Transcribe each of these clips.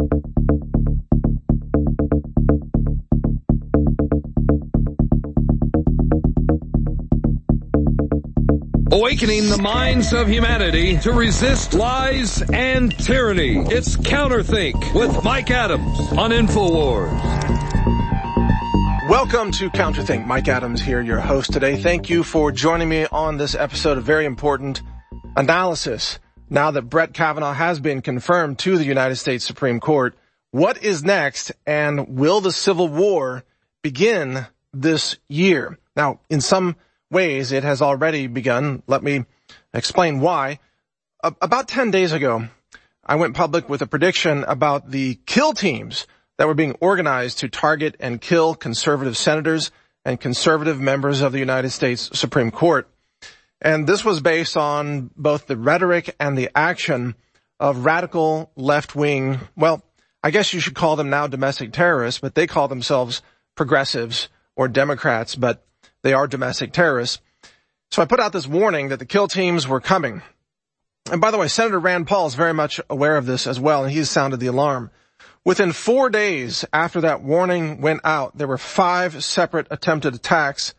Awakening the minds of humanity to resist lies and tyranny. It's Counterthink with Mike Adams on InfoWars. Welcome to Counterthink. Mike Adams here, your host today. Thank you for joining me on this episode of very important analysis. Now that Brett Kavanaugh has been confirmed to the United States Supreme Court, what is next, and will the Civil War begin this year? Now, in some ways, it has already begun. Let me explain why. About 10 days ago, I went public with a prediction about the kill teams that were being organized to target and kill conservative senators and conservative members of the United States Supreme Court. And this was based on both the rhetoric and the action of radical left-wing, well, I guess you should call them now domestic terrorists, but they call themselves progressives or Democrats, but they are domestic terrorists. So I put out this warning that the kill teams were coming. And by the way, Senator Rand Paul is very much aware of this as well, and he's sounded the alarm. Within 4 days after that warning went out, there were 5 separate attempted attacks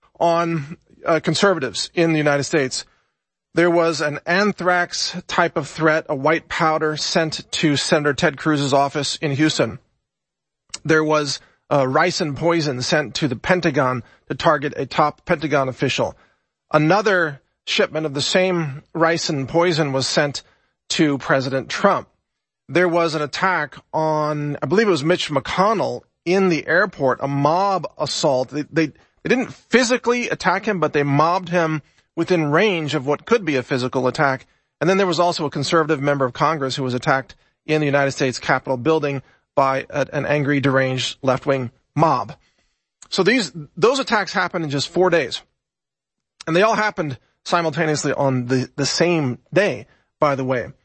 on conservatives in the United States. There was an anthrax type of threat, a white powder sent to Senator Ted Cruz's office in Houston. There was ricin poison sent to the Pentagon to target a top Pentagon official. Another shipment of the same ricin poison was sent to President Trump. There was an attack on, I believe it was Mitch McConnell in the airport, a mob assault. They didn't physically attack him, but they mobbed him within range of what could be a physical attack. And then there was also a conservative member of Congress who was attacked in the United States Capitol building by an angry, deranged left-wing mob. So those attacks happened in just 4 days. And they all happened simultaneously on the same day, by the way.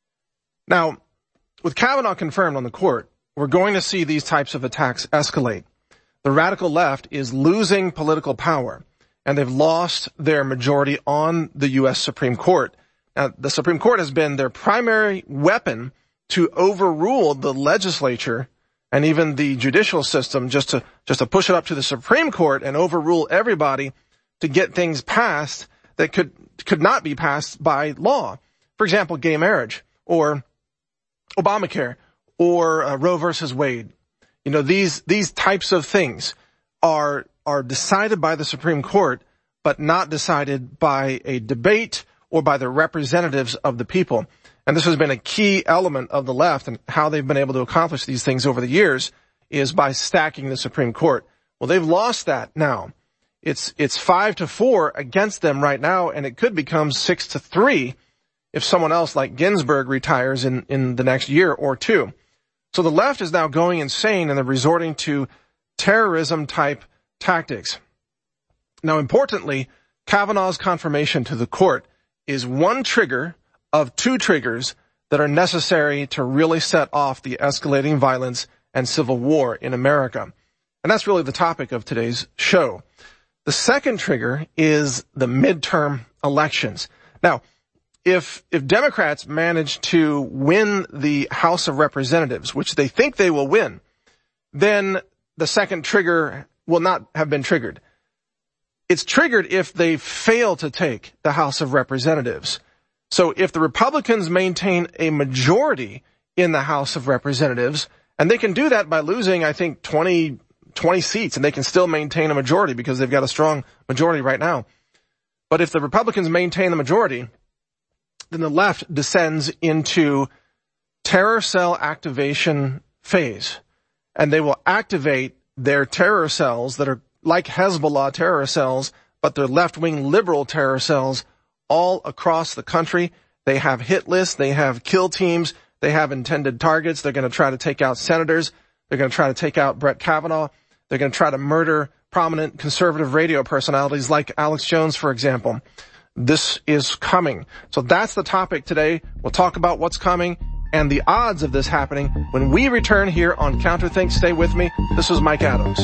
Now, with Kavanaugh confirmed on the court, we're going to see these types of attacks escalate. The radical left is losing political power, and they've lost their majority on the U.S. Supreme Court. Now, the Supreme Court has been their primary weapon to overrule the legislature and even the judicial system, just to push it up to the Supreme Court and overrule everybody to get things passed that could not be passed by law. For example, gay marriage or Obamacare or Roe versus Wade. You know, these types of things are decided by the Supreme Court, but not decided by a debate or by the representatives of the people. And this has been a key element of the left, and how they've been able to accomplish these things over the years is by stacking the Supreme Court. Well, they've lost that now. It's 5-4 against them right now, and it could become 6-3 if someone else like Ginsburg retires in the next year or two. So the left is now going insane, and they're resorting to terrorism-type tactics. Now, importantly, Kavanaugh's confirmation to the court is one trigger of 2 triggers that are necessary to really set off the escalating violence and civil war in America. And that's really the topic of today's show. The second trigger is the midterm elections. Now, if Democrats manage to win the House of Representatives, which they think they will win, then the second trigger will not have been triggered. It's triggered if they fail to take the House of Representatives. So if the Republicans maintain a majority in the House of Representatives, and they can do that by losing, I think, 20 seats, and they can still maintain a majority because they've got a strong majority right now. But if the Republicans maintain the majority, then the left descends into terror cell activation phase, and they will activate their terror cells that are like Hezbollah terror cells, but they're left-wing liberal terror cells all across the country. They have hit lists, they have kill teams, they have intended targets. They're going to try to take out senators. They're going to try to take out Brett Kavanaugh. They're going to try to murder prominent conservative radio personalities like Alex Jones, for example. This is coming. So that's the topic today. We'll talk about what's coming and the odds of this happening when we return here on Counterthink. Stay with me. This is Mike Adams.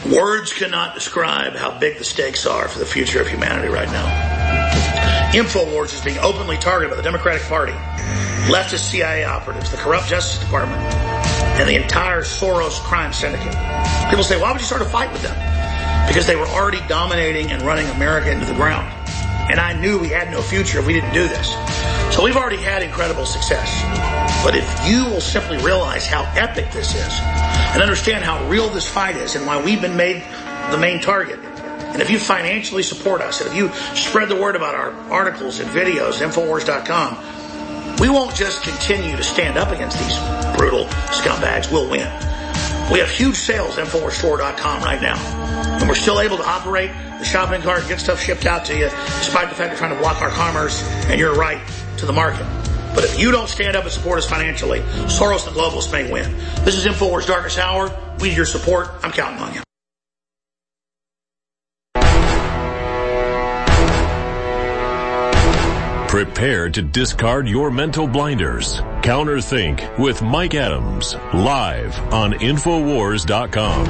Words cannot describe how big the stakes are for the future of humanity right now. InfoWars is being openly targeted by the Democratic Party, leftist CIA operatives, the corrupt Justice Department, and the entire Soros crime syndicate. People say, why would you start a fight with them? Because they were already dominating and running America into the ground. And I knew we had no future if we didn't do this. So we've already had incredible success. But if you will simply realize how epic this is and understand how real this fight is and why we've been made the main target, and if you financially support us, and if you spread the word about our articles and videos, Infowars.com, we won't just continue to stand up against these brutal scumbags. We'll win. We have huge sales at InfoWarsStore.com right now. And we're still able to operate the shopping cart, get stuff shipped out to you, despite the fact they're trying to block our commerce and your right to the market. But if you don't stand up and support us financially, Soros and the globalists may win. This is InfoWars Darkest Hour. We need your support. I'm counting on you. Prepare to discard your mental blinders. Counterthink with Mike Adams, live on Infowars.com.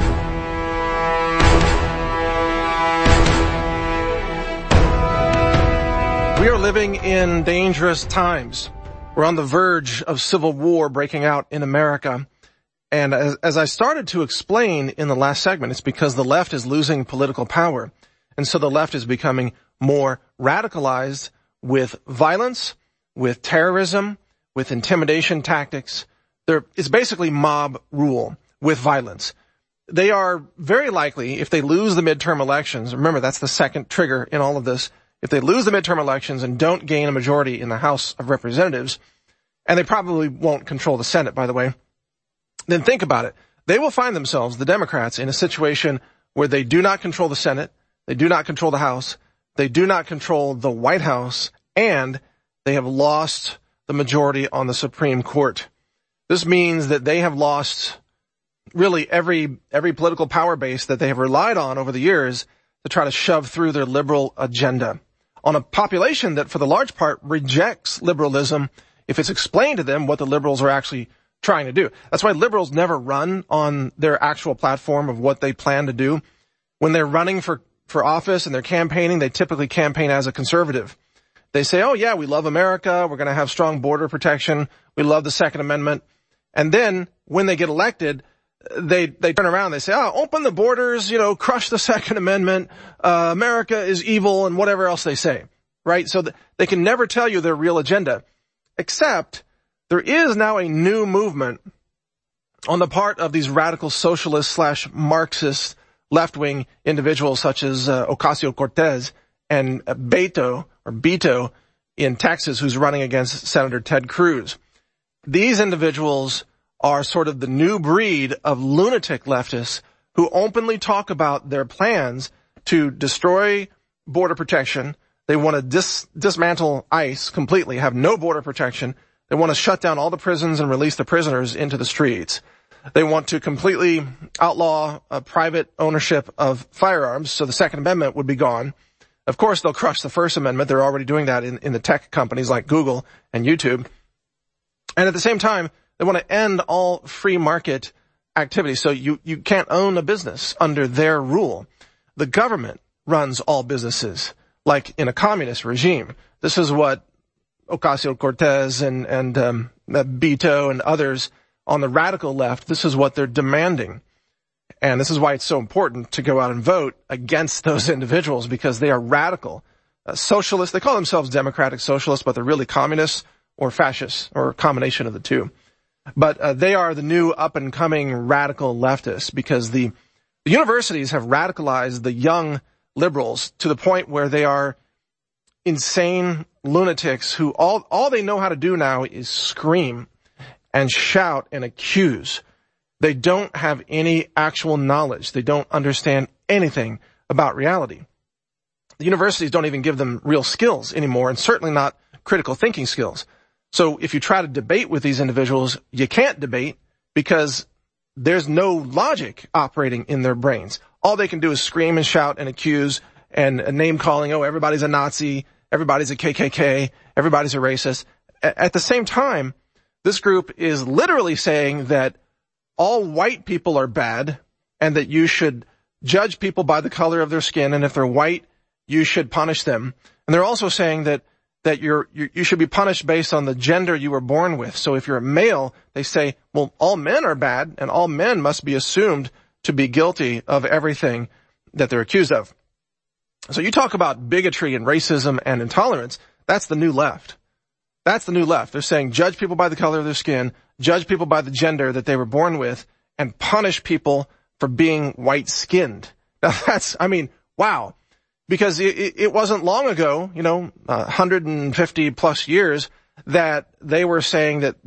We are living in dangerous times. We're on the verge of civil war breaking out in America. And as I started to explain in the last segment, it's because the left is losing political power. And so the left is becoming more radicalized with violence, with terrorism, with intimidation tactics. It's basically mob rule with violence. They are very likely, if they lose the midterm elections, remember that's the second trigger in all of this, if they lose the midterm elections and don't gain a majority in the House of Representatives, and they probably won't control the Senate, by the way, then think about it. They will find themselves, the Democrats, in a situation where they do not control the Senate, they do not control the House, they do not control the White House, and they have lost the majority on the Supreme Court. This means that they have lost really every political power base that they have relied on over the years to try to shove through their liberal agenda on a population that, for the large part, rejects liberalism if it's explained to them what the liberals are actually trying to do. That's why liberals never run on their actual platform of what they plan to do. When they're running for office and they're campaigning, they typically campaign as a conservative. They say, oh yeah, we love America, we're going to have strong border protection, we love the Second Amendment. And then, when they get elected, they turn around, they say, oh, open the borders, crush the Second Amendment, America is evil, and whatever else they say, right? So they can never tell you their real agenda, except there is now a new movement on the part of these radical socialist / Marxist left-wing individuals such as Ocasio-Cortez and Beto in Texas, who's running against Senator Ted Cruz. These individuals are sort of the new breed of lunatic leftists who openly talk about their plans to destroy border protection. They want to dismantle ICE completely, have no border protection. They want to shut down all the prisons and release the prisoners into the streets. They want to completely outlaw private ownership of firearms, so the Second Amendment would be gone. Of course, they'll crush the First Amendment. They're already doing that in the tech companies like Google and YouTube. And at the same time, they want to end all free market activity. So you can't own a business under their rule. The government runs all businesses, like in a communist regime. This is what Ocasio-Cortez and Beto and others on the radical left, this is what they're demanding. And this is why it's so important to go out and vote against those individuals, because they are radical. Socialists, they call themselves democratic socialists, but they're really communists or fascists or a combination of the two. But they are the new up-and-coming radical leftists, because the universities have radicalized the young liberals to the point where they are insane lunatics who all they know how to do now is scream and shout and accuse. They don't have any actual knowledge. They don't understand anything about reality. The universities don't even give them real skills anymore, and certainly not critical thinking skills. So if you try to debate with these individuals, you can't debate because there's no logic operating in their brains. All they can do is scream and shout and accuse and name calling. Oh, everybody's a Nazi. Everybody's a KKK. Everybody's a racist. At the same time, this group is literally saying that all white people are bad and that you should judge people by the color of their skin, and if they're white, you should punish them. And they're also saying that you should be punished based on the gender you were born with. So if you're a male, they say, well, all men are bad, and all men must be assumed to be guilty of everything that they're accused of. So you talk about bigotry and racism and intolerance, that's the new left. That's the new left. They're saying judge people by the color of their skin, judge people by the gender that they were born with, and punish people for being white-skinned. Now wow. Because it wasn't long ago, 150 plus years, that they were saying that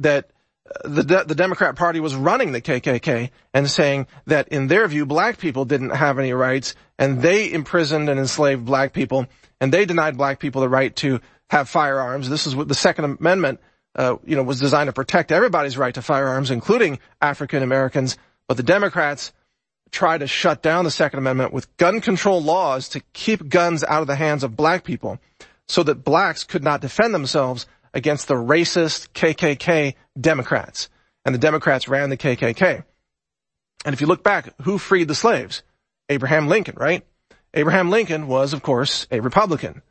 the Democrat Party was running the KKK and saying that in their view, black people didn't have any rights, and they imprisoned and enslaved black people, and they denied black people the right to have firearms. This is what the Second Amendment, was designed to protect everybody's right to firearms, including African Americans. But the Democrats try to shut down the Second Amendment with gun control laws to keep guns out of the hands of black people so that blacks could not defend themselves against the racist KKK Democrats. And the Democrats ran the KKK. And if you look back, who freed the slaves? Abraham Lincoln, right? Abraham Lincoln was, of course, a Republican.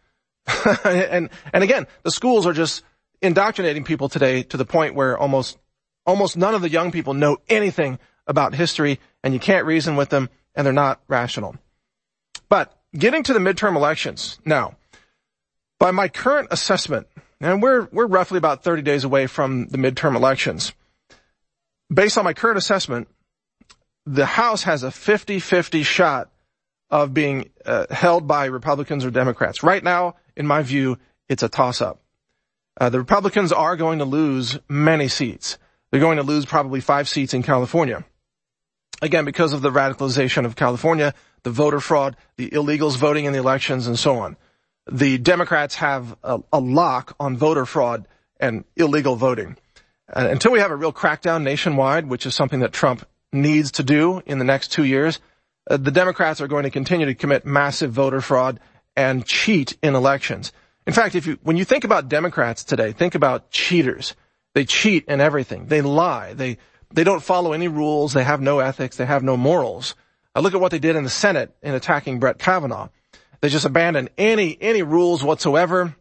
and again, the schools are just indoctrinating people today to the point where almost none of the young people know anything about history, and you can't reason with them, and they're not rational. But getting to the midterm elections now, by my current assessment, and we're roughly about 30 days away from the midterm elections. Based on my current assessment, the House has a 50-50 shot of being held by Republicans or Democrats. Right now, in my view, it's a toss-up. The Republicans are going to lose many seats. They're going to lose probably 5 seats in California. Again, because of the radicalization of California, the voter fraud, the illegals voting in the elections, and so on. The Democrats have a lock on voter fraud and illegal voting. Until we have a real crackdown nationwide, which is something that Trump needs to do in the next 2 years, the Democrats are going to continue to commit massive voter fraud and cheat in elections. In fact, when you think about Democrats today, think about cheaters. They cheat in everything. They lie. They don't follow any rules. They have no ethics. They have no morals. Look at what they did in the Senate in attacking Brett Kavanaugh. They just abandoned any rules whatsoever.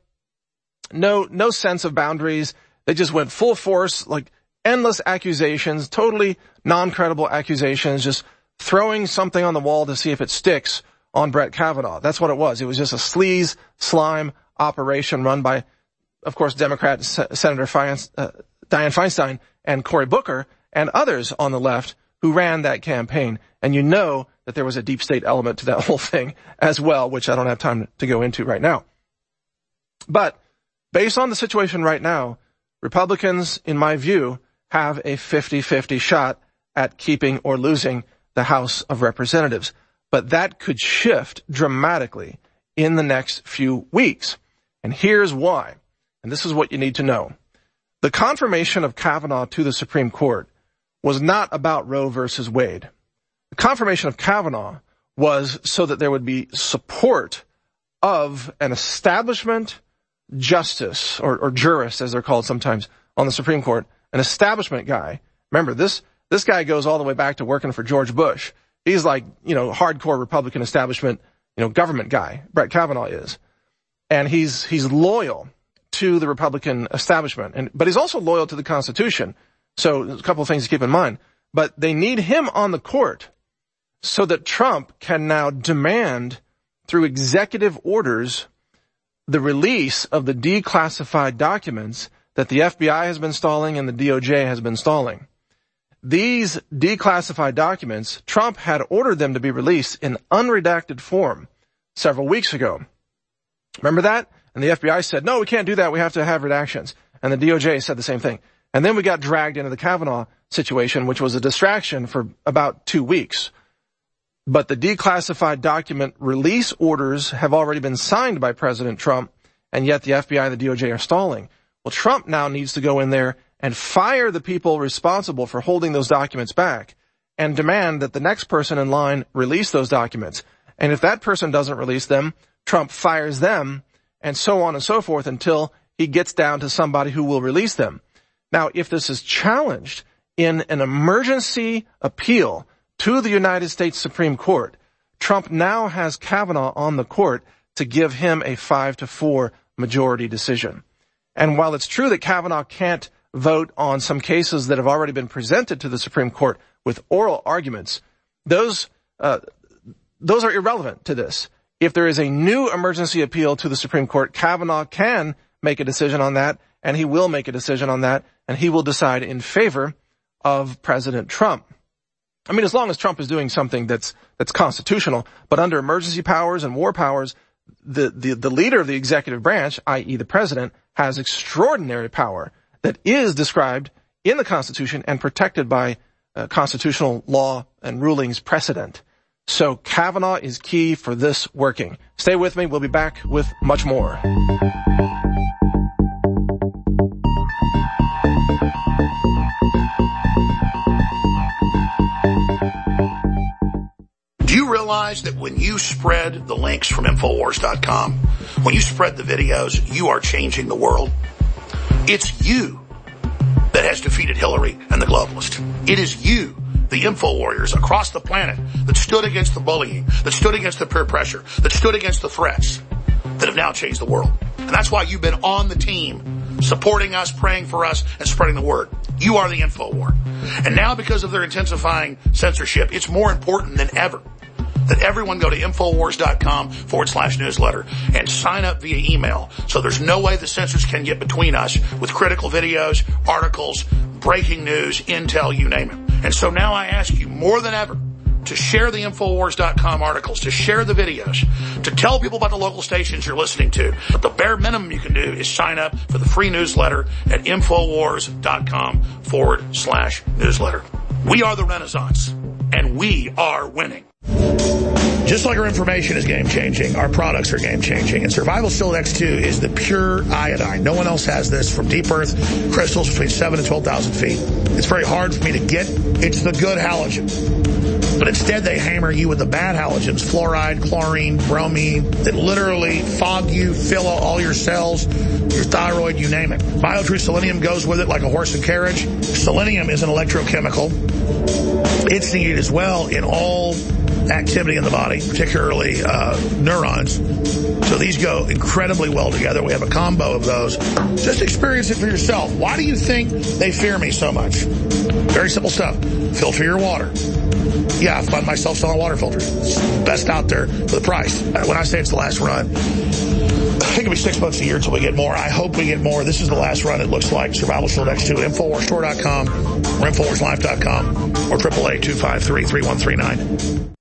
No sense of boundaries. They just went full force, like endless accusations, totally non-credible accusations, just throwing something on the wall to see if it sticks on Brett Kavanaugh. That's what it was. It was just a sleaze, slime operation run by, of course, Democrat Senator Dianne Feinstein and Cory Booker and others on the left who ran that campaign. And you know that there was a deep state element to that whole thing as well, which I don't have time to go into right now. But based on the situation right now, Republicans, in my view, have a 50-50 shot at keeping or losing the House of Representatives. But that could shift dramatically in the next few weeks. And here's why. And this is what you need to know. The confirmation of Kavanaugh to the Supreme Court was not about Roe versus Wade. The confirmation of Kavanaugh was so that there would be support of an establishment justice, or jurist, as they're called sometimes, on the Supreme Court, an establishment guy. Remember, this guy goes all the way back to working for George Bush. He's like, hardcore Republican establishment, government guy. Brett Kavanaugh is. And he's loyal to the Republican establishment, but he's also loyal to the Constitution. So there's a couple of things to keep in mind. But they need him on the court so that Trump can now demand, through executive orders, the release of the declassified documents that the FBI has been stalling and the DOJ has been stalling. These declassified documents, Trump had ordered them to be released in unredacted form several weeks ago. Remember that? And the FBI said, no, we can't do that. We have to have redactions. And the DOJ said the same thing. And then we got dragged into the Kavanaugh situation, which was a distraction for about 2 weeks. But the declassified document release orders have already been signed by President Trump, and yet the FBI and the DOJ are stalling. Well, Trump now needs to go in there and fire the people responsible for holding those documents back and demand that the next person in line release those documents. And if that person doesn't release them, Trump fires them, and so on and so forth until he gets down to somebody who will release them. Now, if this is challenged in an emergency appeal to the United States Supreme Court, Trump now has Kavanaugh on the court to give him a 5-4 majority decision. And while it's true that Kavanaugh can't vote on some cases that have already been presented to the Supreme Court with oral arguments, those are irrelevant to this. If there is a new emergency appeal to the Supreme Court, Kavanaugh can make a decision on that, and he will make a decision on that, and he will decide in favor of President Trump. I mean, as long as Trump is doing something that's constitutional, but under emergency powers and war powers, the leader of the executive branch, i.e. the president, has extraordinary power that is described in the Constitution and protected by constitutional law and rulings precedent. So Kavanaugh is key for this working. Stay with me. We'll be back with much more. Do you realize that when you spread the links from Infowars.com, when you spread the videos, you are changing the world? It's you that has defeated Hillary and the globalists. It is you, the info warriors across the planet, that stood against the bullying, that stood against the peer pressure, that stood against the threats, that have now changed the world. And that's why you've been on the team, supporting us, praying for us, and spreading the word. You are the info war. And now, because of their intensifying censorship, it's more important than ever that everyone go to Infowars.com/newsletter and sign up via email, so there's no way the censors can get between us with critical videos, articles, breaking news, intel, you name it. And so now I ask you more than ever to share the Infowars.com articles, to share the videos, to tell people about the local stations you're listening to. But the bare minimum you can do is sign up for the free newsletter at Infowars.com/newsletter. We are the Renaissance, and we are winning. Just like our information is game-changing, our products are game-changing. And Survival Shield X2 is the pure iodine. No one else has this, from deep earth crystals between 7,000 and 12,000 feet. It's very hard for me to get. It's the good halogen. But instead they hammer you with the bad halogens, fluoride, chlorine, bromine, that literally fog you, fill all your cells, your thyroid, you name it. BioTrue Selenium goes with it like a horse and carriage. Selenium is an electrochemical. It's needed as well in all activity in the body, particularly neurons. So these go incredibly well together. We have a combo of those. Just experience it for yourself. Why do you think they fear me so much? Very simple stuff. Filter your water. Yeah, I find myself selling water filters. It's the best out there for the price. When I say it's the last run, I think it'll be 6 months a year until we get more. I hope we get more. This is the last run, it looks like. Survival Shield X2, InfoWarsStore.com or InfoWarsLife.com or 888-253-3139.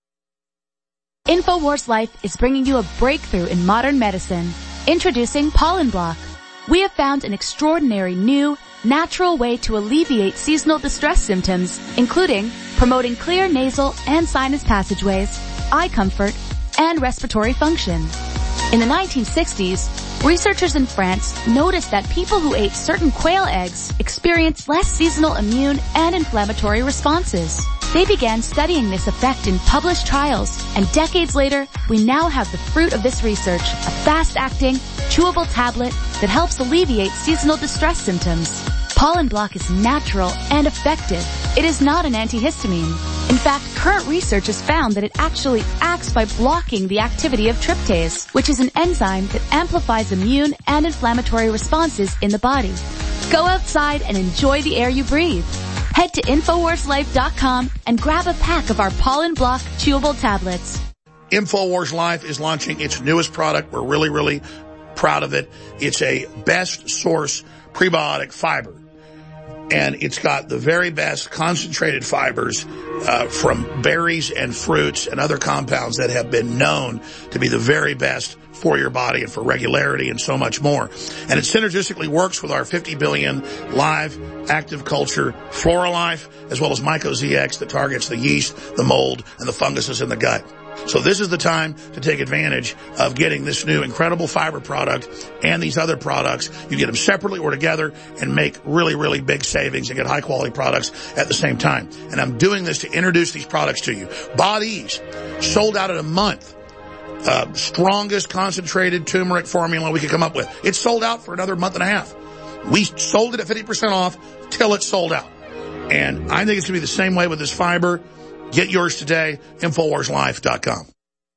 InfoWars Life is bringing you a breakthrough in modern medicine. Introducing Pollen Block. We have found an extraordinary new, natural way to alleviate seasonal distress symptoms, including promoting clear nasal and sinus passageways, eye comfort, and respiratory function. In the 1960s, researchers in France noticed that people who ate certain quail eggs experienced less seasonal immune and inflammatory responses. They began studying this effect in published trials, and decades later, we now have the fruit of this research, a fast-acting, chewable tablet that helps alleviate seasonal distress symptoms. Pollen Block is natural and effective. It is not an antihistamine. In fact, current research has found that it actually acts by blocking the activity of tryptase, which is an enzyme that amplifies immune and inflammatory responses in the body. Go outside and enjoy the air you breathe. Head to InfoWarsLife.com and grab a pack of our Pollen Block chewable tablets. InfoWars Life is launching its newest product. We're really, really proud of it. It's a best source prebiotic fiber. And it's got the very best concentrated fibers from berries and fruits and other compounds that have been known to be the very best for your body and for regularity and so much more. And it synergistically works with our 50 billion live active culture FloraLife, as well as MycoZX that targets the yeast, the mold, and the funguses in the gut. So this is the time to take advantage of getting this new incredible fiber product and these other products. You get them separately or together and make really, really big savings and get high quality products at the same time. And I'm doing this to introduce these products to you. Bodease, sold out in a month. Strongest concentrated turmeric formula we could come up with. It's sold out for another month and a half. We sold it at 50% off till it's sold out. And I think it's going to be the same way with this fiber. Get yours today, InfoWarsLife.com.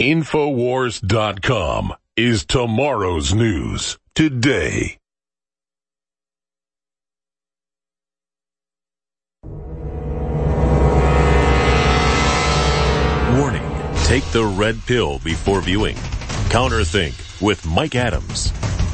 Infowars.com is tomorrow's news today. Warning, take the red pill before viewing. Counterthink with Mike Adams.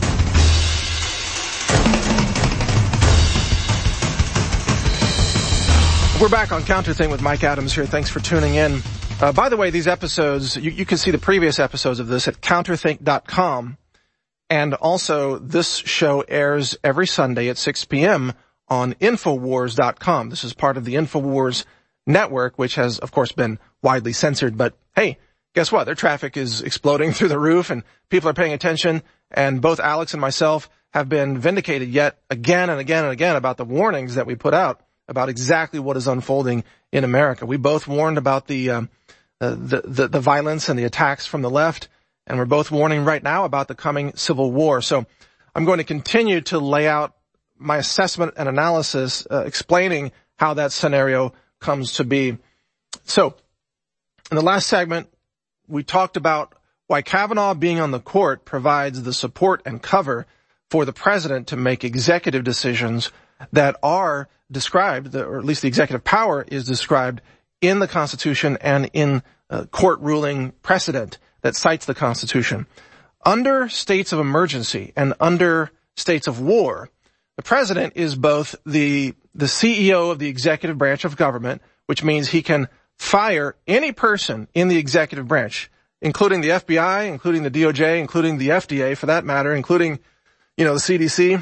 We're back on Counterthink with Mike Adams here. Thanks for tuning in. By the way, these episodes, you can see the previous episodes of this at counterthink.com. And also, this show airs every Sunday at 6 p.m. on Infowars.com. This is part of the Infowars network, which has, of course, been widely censored. But hey, guess what? Their traffic is exploding through the roof, and people are paying attention. And both Alex and myself have been vindicated yet again and again and again about the warnings that we put out about exactly what is unfolding in America. We both warned about the violence and the attacks from the left, and we're both warning right now about the coming civil war. So I'm going to continue to lay out my assessment and analysis, explaining how that scenario comes to be. So in the last segment, we talked about why Kavanaugh being on the court provides the support and cover for the president to make executive decisions that are described, or at least the executive power is described in the Constitution and in court ruling precedent that cites the Constitution. Under states of emergency and under states of war, the president is both the CEO of the executive branch of government, which means he can fire any person in the executive branch, including the FBI, including the DOJ, including the FDA for that matter, including, the CDC.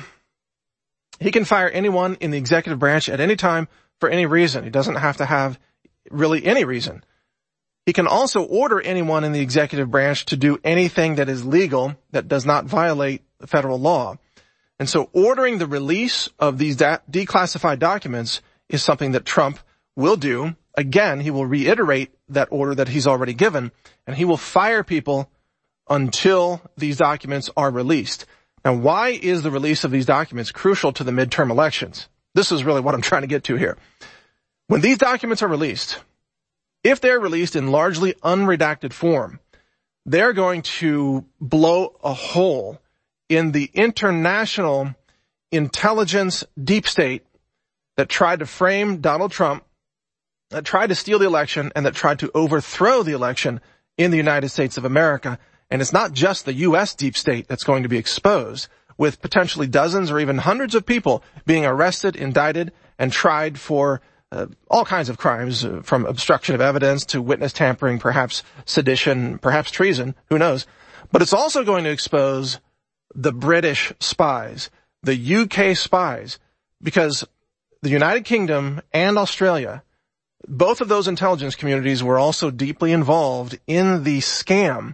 He can fire anyone in the executive branch at any time for any reason. He doesn't have to have really any reason. He can also order anyone in the executive branch to do anything that is legal that does not violate federal law. And so ordering the release of these declassified documents is something that Trump will do. Again, he will reiterate that order that he's already given, and he will fire people until these documents are released. Now, why is the release of these documents crucial to the midterm elections? This is really what I'm trying to get to here. When these documents are released, if they're released in largely unredacted form, they're going to blow a hole in the international intelligence deep state that tried to frame Donald Trump, that tried to steal the election, and that tried to overthrow the election in the United States of America. And it's not just the U.S. deep state that's going to be exposed, with potentially dozens or even hundreds of people being arrested, indicted, and tried for all kinds of crimes, from obstruction of evidence to witness tampering, perhaps sedition, perhaps treason, who knows. But it's also going to expose the British spies, the UK spies, because the United Kingdom and Australia, both of those intelligence communities were also deeply involved in the scheme,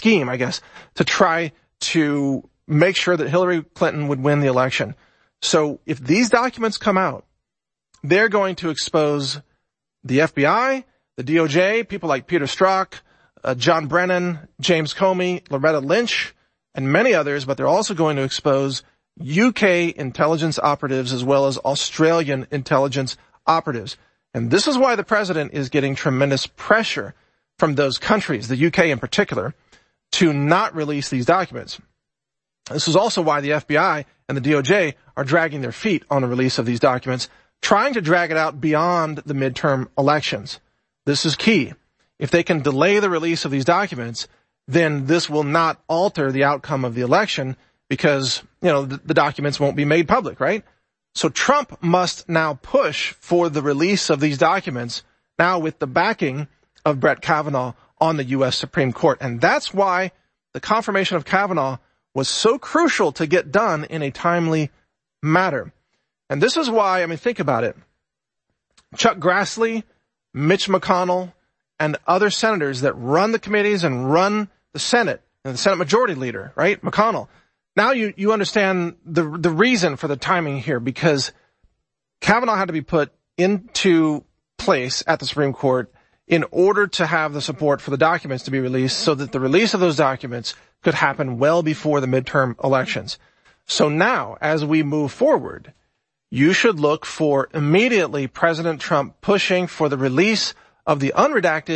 to try to make sure that Hillary Clinton would win the election. So if these documents come out, they're going to expose the FBI, the DOJ, people like Peter Strzok, John Brennan, James Comey, Loretta Lynch, and many others, but they're also going to expose UK intelligence operatives as well as Australian intelligence operatives. And this is why the president is getting tremendous pressure from those countries, the UK in particular, to not release these documents. This is also why the FBI and the DOJ are dragging their feet on the release of these documents, trying to drag it out beyond the midterm elections. This is key. If they can delay the release of these documents, then this will not alter the outcome of the election because, the documents won't be made public, right? So Trump must now push for the release of these documents, now with the backing of Brett Kavanaugh on the U.S. Supreme Court. And that's why the confirmation of Kavanaugh was so crucial to get done in a timely manner. And this is why, think about it. Chuck Grassley, Mitch McConnell, and other senators that run the committees and run the Senate, and the Senate Majority Leader, right, McConnell. Now you understand the reason for the timing here, because Kavanaugh had to be put into place at the Supreme Court in order to have the support for the documents to be released, so that the release of those documents could happen well before the midterm elections. So now, as we move forward, you should look for immediately President Trump pushing for the release of the unredacted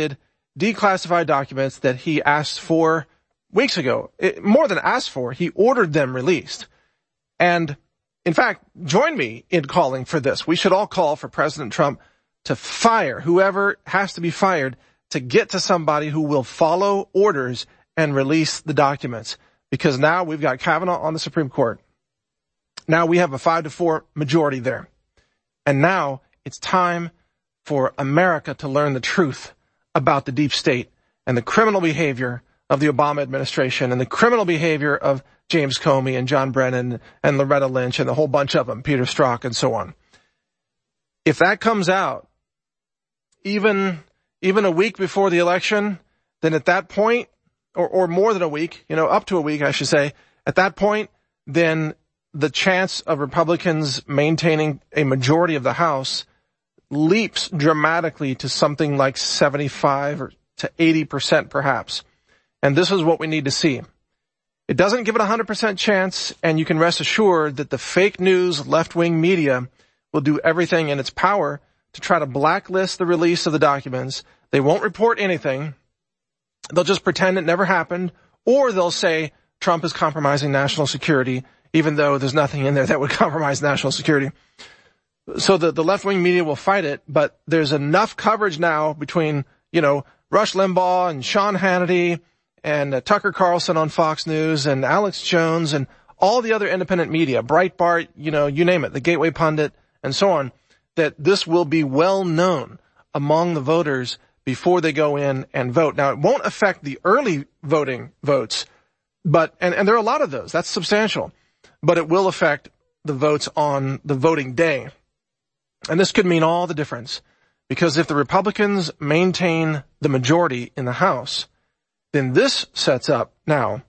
declassified documents that he asked for weeks ago. More than asked for, he ordered them released. And in fact, join me in calling for this. We should all call for President Trump to fire whoever has to be fired, to get to somebody who will follow orders and release the documents. Because now we've got Kavanaugh on the Supreme Court. Now we have a 5-4 majority there. And now it's time for America to learn the truth about the deep state and the criminal behavior of the Obama administration and the criminal behavior of James Comey and John Brennan and Loretta Lynch and a whole bunch of them, Peter Strzok and so on. If that comes out, even a week before the election, then at that point, or more than a week, up to a week, I should say, at that point, then the chance of Republicans maintaining a majority of the House leaps dramatically to something like 75 or to 80% perhaps. And this is what we need to see. It doesn't give it a 100% chance, and you can rest assured that the fake news left-wing media will do everything in its power to try to blacklist the release of the documents. They won't report anything. They'll just pretend it never happened, or they'll say Trump is compromising national security, even though there's nothing in there that would compromise national security. So the left-wing media will fight it, but there's enough coverage now between, Rush Limbaugh and Sean Hannity and Tucker Carlson on Fox News and Alex Jones and all the other independent media, Breitbart, you name it, the Gateway Pundit and so on, that this will be well known among the voters before they go in and vote. Now, it won't affect the early voting votes, but, and there are a lot of those, that's substantial, but it will affect the votes on the voting day. And this could mean all the difference, because if the Republicans maintain the majority in the House, then this sets up now,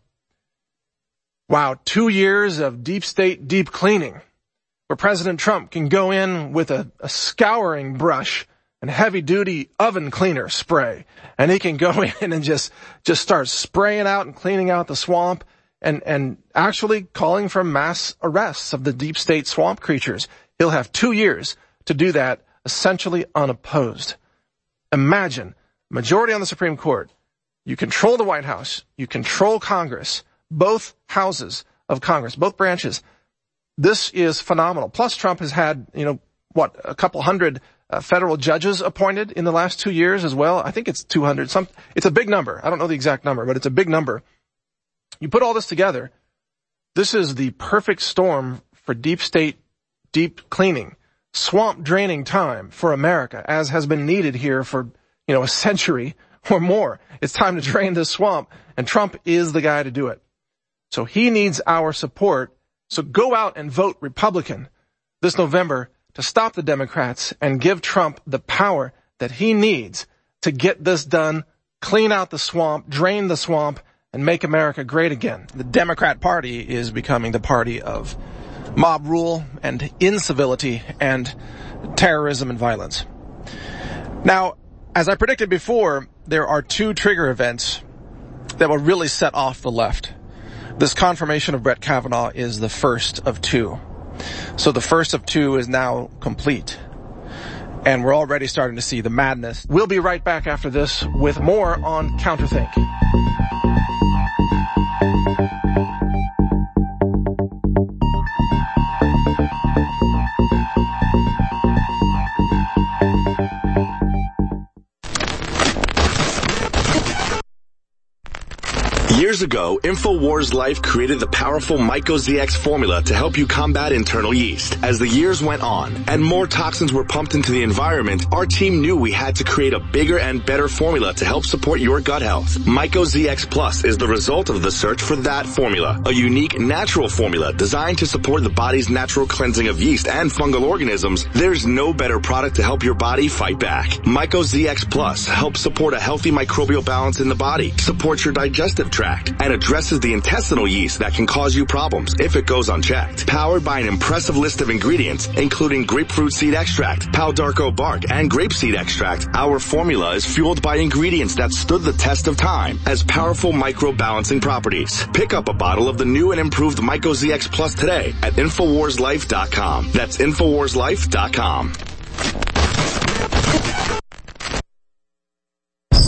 2 years of deep state deep cleaning, where President Trump can go in with a scouring brush and heavy-duty oven cleaner spray, and he can go in and just start spraying out and cleaning out the swamp and actually calling for mass arrests of the deep state swamp creatures. He'll have 2 years to do that, essentially unopposed. Imagine, majority on the Supreme Court, you control the White House, you control Congress, both houses of Congress, both branches. This is phenomenal. Plus, Trump has had, a couple hundred federal judges appointed in the last 2 years as well. I think it's 200. It's a big number. I don't know the exact number, but it's a big number. You put all this together, this is the perfect storm for deep state, deep cleaning, swamp draining time for America, as has been needed here for, a century or more. It's time to drain this swamp, and Trump is the guy to do it. So he needs our support. So go out and vote Republican this November to stop the Democrats and give Trump the power that he needs to get this done, clean out the swamp, drain the swamp, and make America great again. The Democrat Party is becoming the party of mob rule and incivility and terrorism and violence. Now, as I predicted before, there are 2 trigger events that will really set off the left. This confirmation of Brett Kavanaugh is the first of 2. So the first of 2 is now complete. And we're already starting to see the madness. We'll be right back after this with more on Counterthink. Years ago, InfoWars Life created the powerful MycoZX formula to help you combat internal yeast. As the years went on and more toxins were pumped into the environment, our team knew we had to create a bigger and better formula to help support your gut health. MycoZX Plus is the result of the search for that formula, a unique natural formula designed to support the body's natural cleansing of yeast and fungal organisms. There's no better product to help your body fight back. MycoZX Plus helps support a healthy microbial balance in the body, supports your digestive tract, and addresses the intestinal yeast that can cause you problems if it goes unchecked. Powered by an impressive list of ingredients, including grapefruit seed extract, Palo d'Arco bark, and grapeseed extract, our formula is fueled by ingredients that stood the test of time as powerful microbalancing properties. Pick up a bottle of the new and improved MycoZX Plus today at InfoWarsLife.com. That's InfoWarsLife.com.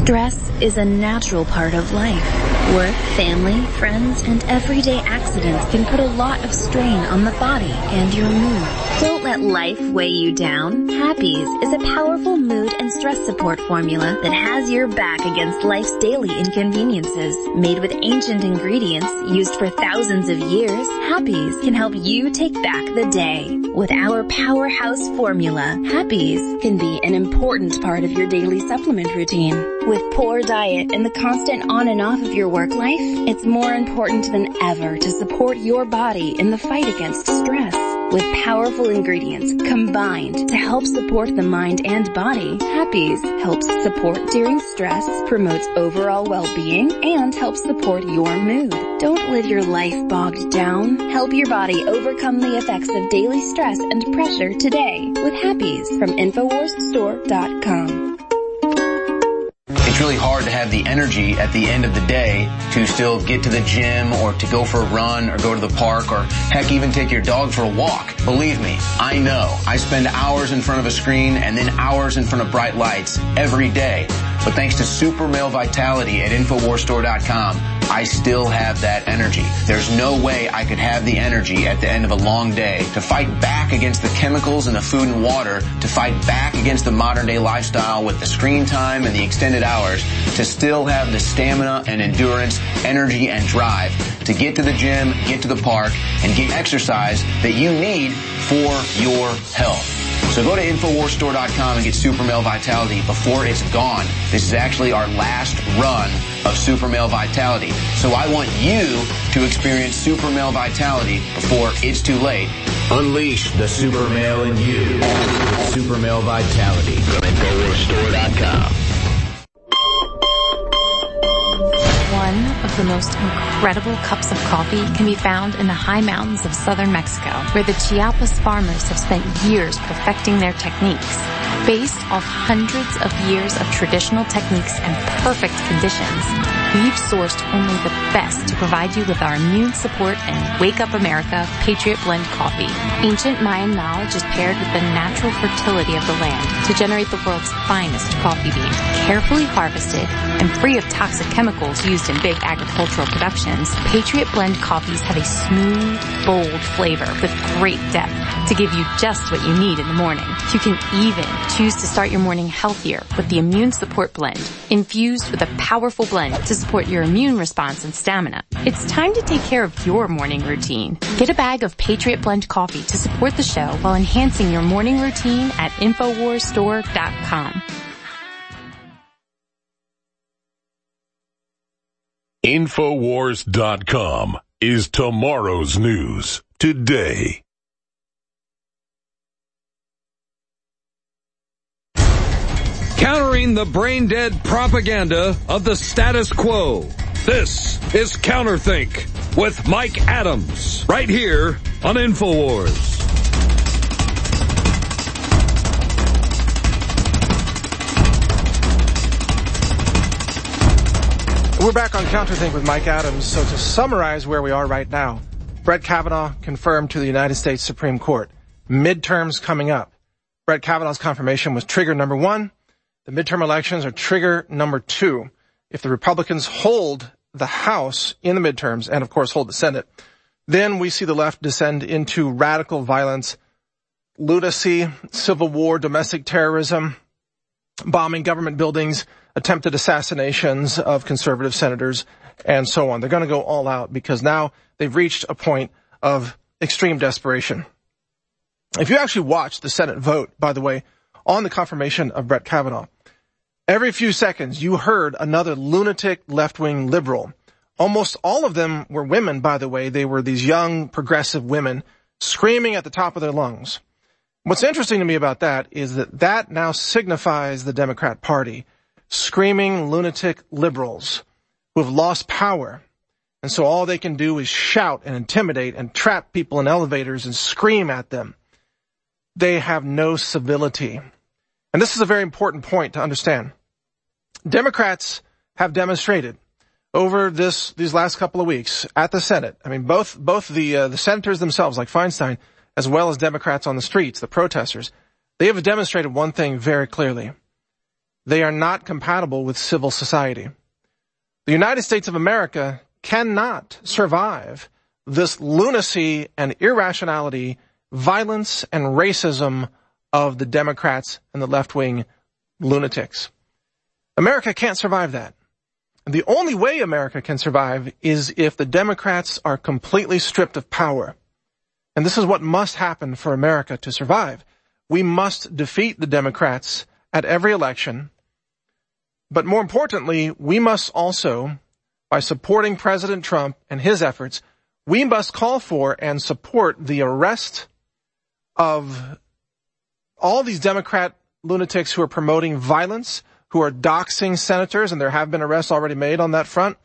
Stress is a natural part of life. Work, family, friends, and everyday accidents can put a lot of strain on the body and your mood. Don't let life weigh you down. Happies is a powerful mood and stress support formula that has your back against life's daily inconveniences. Made with ancient ingredients used for thousands of years, Happies can help you take back the day. With our powerhouse formula, Happies can be an important part of your daily supplement routine. With poor diet and the constant on and off of your work life, it's more important than ever to support your body in the fight against stress. With powerful ingredients combined to help support the mind and body, Happies helps support during stress, promotes overall well-being, and helps support your mood. Don't live your life bogged down. Help your body overcome the effects of daily stress and pressure today with Happies from InfoWarsStore.com. It's really hard to have the energy at the end of the day to still get to the gym or to go for a run or go to the park or heck even take your dog for a walk. Believe me, I know. I spend hours in front of a screen and then hours in front of bright lights every day. But thanks to Super Male Vitality at InfoWarsStore.com, I still have that energy. There's no way I could have the energy at the end of a long day to fight back against the chemicals in the food and water, to fight back against the modern day lifestyle with the screen time and the extended hours, to still have the stamina and endurance, energy and drive to get to the gym, get to the park, and get exercise that you need for your health. So go to InfoWarsStore.com and get Super Male Vitality before it's gone. This is actually our last run of Super Male Vitality. So I want you to experience Super Male Vitality before it's too late. Unleash the Super Male in you. Super Male Vitality from InfoWarsStore.com. One of the most incredible cups of coffee can be found in the high mountains of southern Mexico, where the Chiapas farmers have spent years perfecting their techniques. Based off hundreds of years of traditional techniques and perfect conditions, we've sourced only the best to provide you with our immune support and Wake Up America Patriot Blend coffee. Ancient Mayan knowledge is paired with the natural fertility of the land to generate the world's finest coffee bean, carefully harvested and free of toxic chemicals used in big agricultural productions. Patriot Blend coffees have a smooth, bold flavor with great depth to give you just what you need in the morning. You can even choose to start your morning healthier with the Immune Support Blend, infused with a powerful blend to support your immune response and stamina. It's time to take care of your morning routine. Get a bag of Patriot Blend coffee to support the show while enhancing your morning routine at InfoWarsStore.com. InfoWars.com is tomorrow's news today. Countering the brain-dead propaganda of the status quo. This is Counterthink with Mike Adams, right here on InfoWars. We're back on Counterthink with Mike Adams. So to summarize where we are right now, Brett Kavanaugh confirmed to the United States Supreme Court. Midterms coming up. Brett Kavanaugh's confirmation was trigger number 1. The midterm elections are trigger number 2. If the Republicans hold the House in the midterms and, of course, hold the Senate, then we see the left descend into radical violence, lunacy, civil war, domestic terrorism, bombing government buildings, attempted assassinations of conservative senators, and so on. They're going to go all out because now they've reached a point of extreme desperation. If you actually watch the Senate vote, by the way, on the confirmation of Brett Kavanaugh, every few seconds you heard another lunatic left-wing liberal. Almost all of them were women, by the way. They were these young, progressive women screaming at the top of their lungs. What's interesting to me about that is that now signifies the Democrat Party, screaming lunatic liberals who have lost power. And so all they can do is shout and intimidate and trap people in elevators and scream at them. They have no civility. And this is a very important point to understand. Democrats have demonstrated over these last couple of weeks at the Senate. I mean, both the senators themselves, like Feinstein, as well as Democrats on the streets, the protesters, they have demonstrated one thing very clearly. They are not compatible with civil society. The United States of America cannot survive this lunacy and irrationality, violence and racism of the Democrats and the left-wing lunatics. America can't survive that. The only way America can survive is if the Democrats are completely stripped of power. And this is what must happen for America to survive. We must defeat the Democrats at every election. But more importantly, we must also, by supporting President Trump and his efforts, we must call for and support the arrest of all these Democrat lunatics who are promoting violence, who are doxing senators, and there have been arrests already made on that front,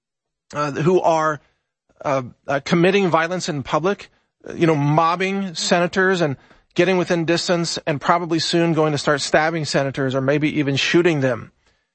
who are committing violence in public, mobbing senators and getting within distance and probably soon going to start stabbing senators or maybe even shooting them.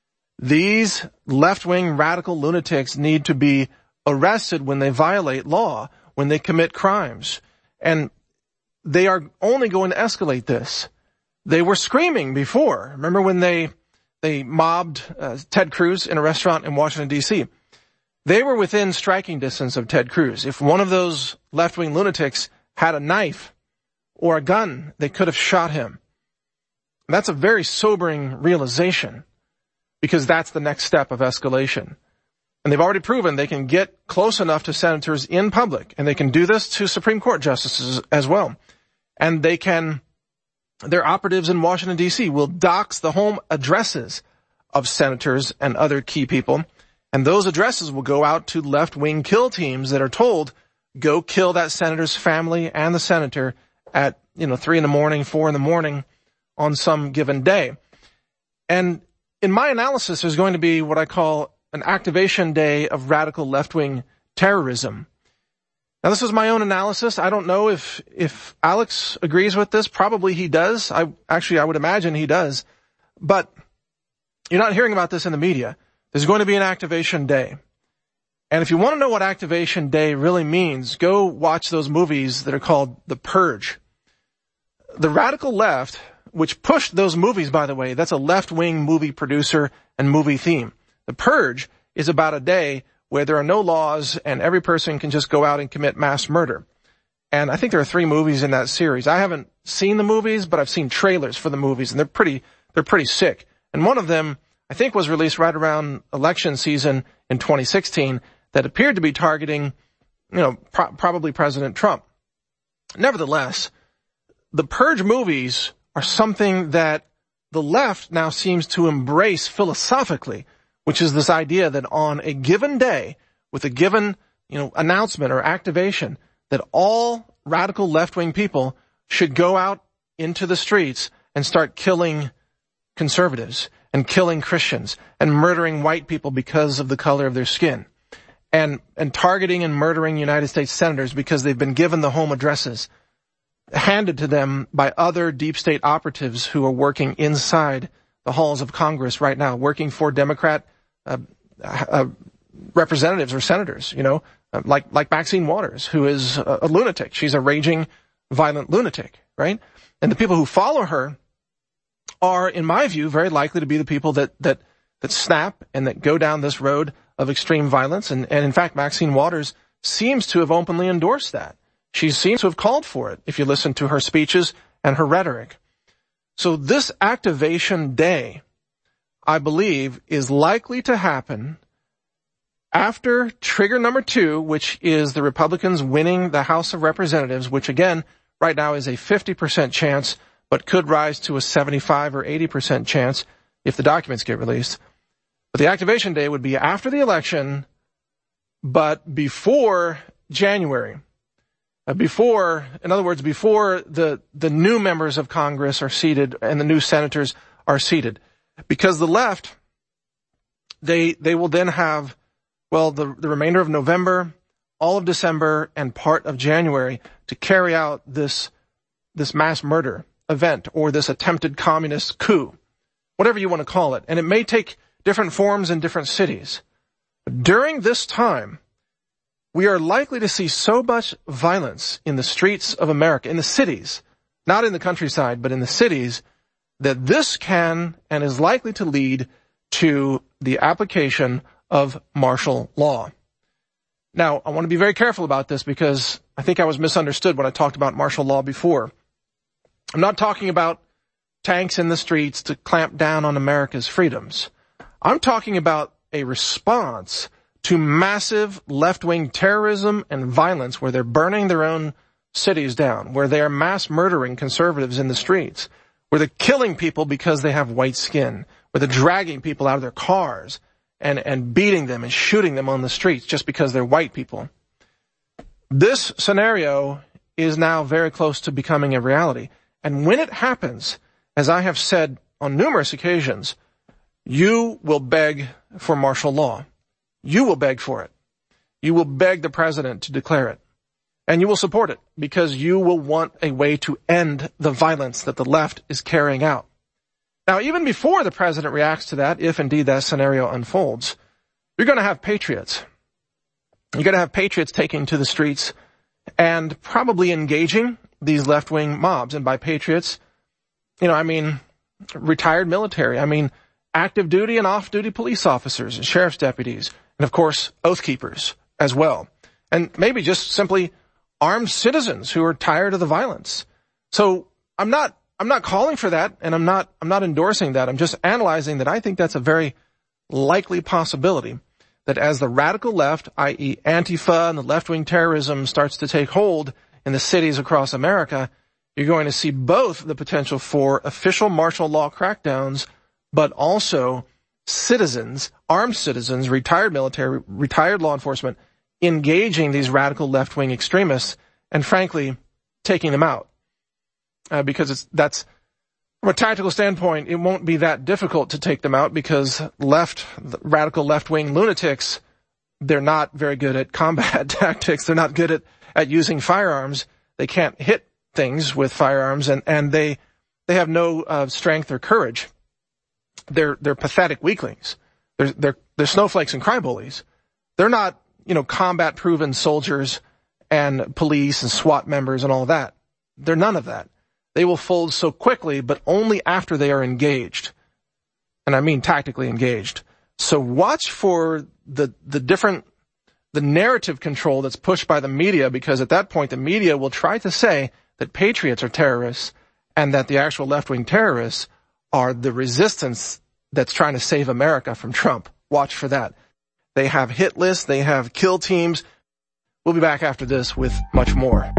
These left-wing radical lunatics need to be arrested when they violate law, when they commit crimes. And they are only going to escalate this. They were screaming before. Remember when they mobbed Ted Cruz in a restaurant in Washington, D.C.? They were within striking distance of Ted Cruz. If one of those left-wing lunatics had a knife or a gun, they could have shot him. And that's a very sobering realization, because that's the next step of escalation. And they've already proven they can get close enough to senators in public, and they can do this to Supreme Court justices as well. And their operatives in Washington, D.C. will dox the home addresses of senators and other key people, and those addresses will go out to left-wing kill teams that are told, go kill that senator's family and the senator at 3 in the morning, 4 in the morning on some given day. And in my analysis, there's going to be what I call an activation day of radical left-wing terrorism. Now, this is my own analysis. I don't know if Alex agrees with this. Probably he does. I would imagine he does. But you're not hearing about this in the media. There's going to be an activation day. And if you want to know what activation day really means, go watch those movies that are called The Purge. The radical left, which pushed those movies, by the way, that's a left-wing movie producer and movie theme. The Purge is about a day where there are no laws and every person can just go out and commit mass murder. And I think there are 3 movies in that series. I haven't seen the movies, but I've seen trailers for the movies, and they're pretty sick. And one of them, I think, was released right around election season in 2016 that appeared to be targeting, probably President Trump. Nevertheless, the Purge movies are something that the left now seems to embrace philosophically, which is this idea that on a given day, with a given, announcement or activation, that all radical left-wing people should go out into the streets and start killing conservatives and killing Christians and murdering white people because of the color of their skin, and targeting and murdering United States senators because they've been given the home addresses handed to them by other deep state operatives who are working inside the halls of Congress right now, working for Democrat representatives or senators, like Maxine Waters, who is a lunatic. She's a raging, violent lunatic, right? And the people who follow her are, in my view, very likely to be the people that snap and that go down this road of extreme violence. And in fact, Maxine Waters seems to have openly endorsed that. She seems to have called for it, if you listen to her speeches and her rhetoric. So this activation day, I believe, is likely to happen after trigger number 2, which is the Republicans winning the House of Representatives, which again, right now is a 50% chance, but could rise to a 75 or 80% chance if the documents get released. But the activation day would be after the election, but before January. Before the new members of Congress are seated and the new senators are seated. Because the left, they will then have, the remainder of November, all of December, and part of January to carry out this mass murder event or this attempted communist coup, whatever you want to call it. And it may take different forms in different cities. During this time, we are likely to see so much violence in the streets of America, in the cities, not in the countryside, but in the cities, that this can and is likely to lead to the application of martial law. Now, I want to be very careful about this because I think I was misunderstood when I talked about martial law before. I'm not talking about tanks in the streets to clamp down on America's freedoms. I'm talking about a response to massive left-wing terrorism and violence where they're burning their own cities down, where they are mass murdering conservatives in the streets, where they're killing people because they have white skin, where they're dragging people out of their cars and beating them and shooting them on the streets just because they're white people. This scenario is now very close to becoming a reality. And when it happens, as I have said on numerous occasions, you will beg for martial law. You will beg for it. You will beg the president to declare it. And you will support it because you will want a way to end the violence that the left is carrying out. Now, even before the president reacts to that, if indeed that scenario unfolds, you're going to have patriots. You're going to have patriots taking to the streets and probably engaging these left-wing mobs. And by patriots, I mean retired military. I mean active duty and off-duty police officers and sheriff's deputies. And of course, oath keepers as well. And maybe just simply armed citizens who are tired of the violence. So I'm not calling for that, and I'm not endorsing that. I'm just analyzing that I think that's a very likely possibility, that as the radical left, i.e. Antifa and the left-wing terrorism starts to take hold in the cities across America, you're going to see both the potential for official martial law crackdowns, but also citizens, armed citizens, retired military, retired law enforcement, engaging these radical left-wing extremists and, frankly, taking them out. Because that's from a tactical standpoint, it won't be that difficult to take them out because radical left-wing lunatics, they're not very good at combat tactics. They're not good at using firearms. They can't hit things with firearms, and they have no strength or courage. They're pathetic weaklings. They're snowflakes and crybullies. They're not, combat-proven soldiers and police and SWAT members and all that. They're none of that. They will fold so quickly, but only after they are engaged. And I mean tactically engaged. So watch for the narrative control that's pushed by the media, because at that point the media will try to say that patriots are terrorists and that the actual left-wing terrorists are the resistance that's trying to save America from Trump. Watch for that. They have hit lists. They have kill teams. We'll be back after this with much more.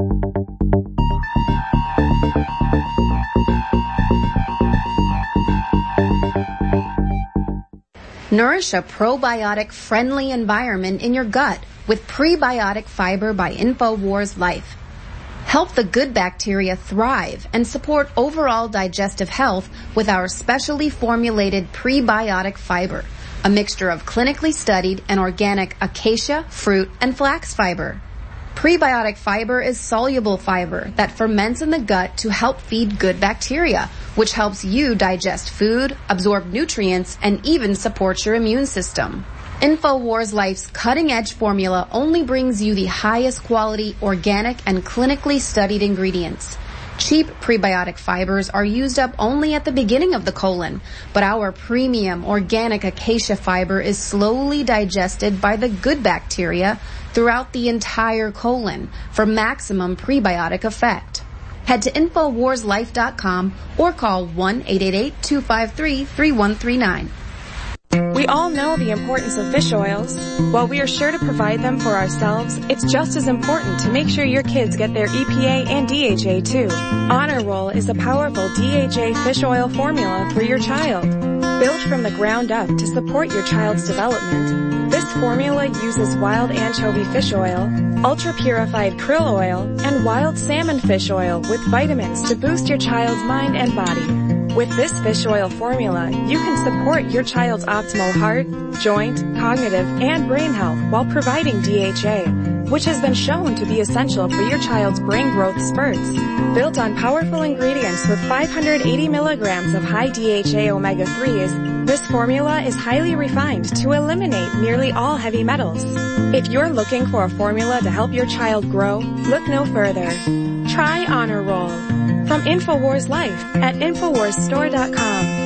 Nourish a probiotic-friendly environment in your gut with Prebiotic Fiber by InfoWars Life. Help the good bacteria thrive and support overall digestive health with our specially formulated prebiotic fiber, a mixture of clinically studied and organic acacia, fruit, and flax fiber. Prebiotic fiber is soluble fiber that ferments in the gut to help feed good bacteria, which helps you digest food, absorb nutrients, and even supports your immune system. InfoWars Life's cutting-edge formula only brings you the highest quality, organic, and clinically studied ingredients. Cheap prebiotic fibers are used up only at the beginning of the colon, but our premium organic acacia fiber is slowly digested by the good bacteria throughout the entire colon for maximum prebiotic effect. Head to InfoWarsLife.com or call 1-888-253-3139. We all know the importance of fish oils. While we are sure to provide them for ourselves, it's just as important to make sure your kids get their EPA and DHA too. Honor Roll is a powerful DHA fish oil formula for your child. Built from the ground up to support your child's development, this formula uses wild anchovy fish oil, ultra-purified krill oil, and wild salmon fish oil with vitamins to boost your child's mind and body. With this fish oil formula, you can support your child's optimal heart, joint, cognitive, and brain health while providing DHA, which has been shown to be essential for your child's brain growth spurts. Built on powerful ingredients with 580 milligrams of high DHA omega-3s, this formula is highly refined to eliminate nearly all heavy metals. If you're looking for a formula to help your child grow, look no further. Try Honor Roll. from InfoWars Life at InfoWarsStore.com.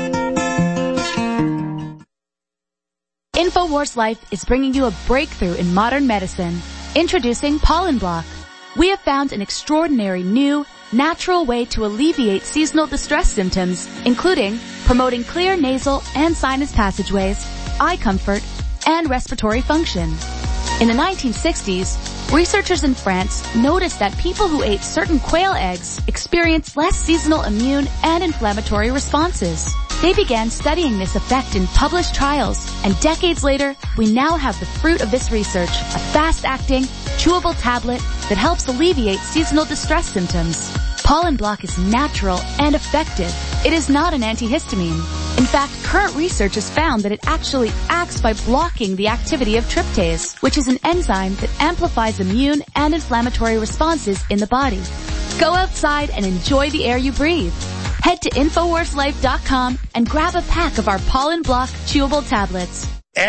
InfoWars Life is bringing you a breakthrough in modern medicine. Introducing Pollen Block. We have found an extraordinary new, natural way to alleviate seasonal distress symptoms, including promoting clear nasal and sinus passageways, eye comfort, and respiratory function. In the 1960s, researchers in France noticed that people who ate certain quail eggs experienced less seasonal immune and inflammatory responses. They began studying this effect in published trials, and decades later, we now have the fruit of this research, a fast-acting, chewable tablet that helps alleviate seasonal distress symptoms. Pollen Block is natural and effective. It is not an antihistamine. In fact, current research has found that it actually acts by blocking the activity of tryptase, which is an enzyme that amplifies immune and inflammatory responses in the body. Go outside and enjoy the air you breathe. Head to InfoWarsLife.com and grab a pack of our Pollen Block chewable tablets.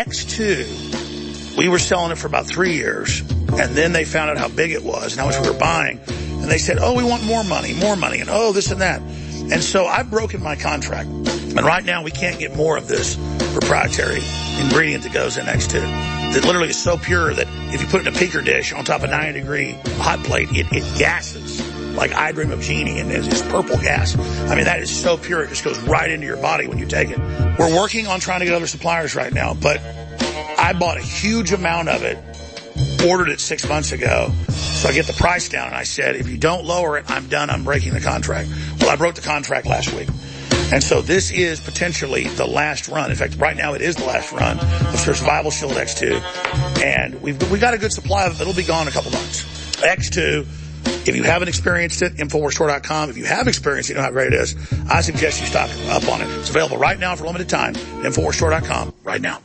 X2, we were selling it for about 3 years, and then they found out how big it was and how much we were buying. And they said, oh, we want more money, and oh, this and that. And so I've broken my contract. And right now we can't get more of this proprietary ingredient that goes in X2. That literally is so pure that if you put it in a picker dish on top of a 90-degree hot plate, it gases like I Dream of Jeannie, and it's purple gas. I mean, that is so pure, it just goes right into your body when you take it. We're working on trying to get other suppliers right now, but I bought a huge amount of it, ordered it 6 months ago, so I get the price down, and I said, if you don't lower it, I'm done, I'm breaking the contract. Well, I broke the contract last week. And so this is potentially the last run. In fact, right now it is the last run of Survival Shield X2. And we got a good supply of it. It'll be gone in a couple months. X2, if you haven't experienced it, InfoWarsStore.com. If you have experienced it, you know how great it is. I suggest you stock up on it. It's available right now for a limited time at InfoWarsStore.com right now.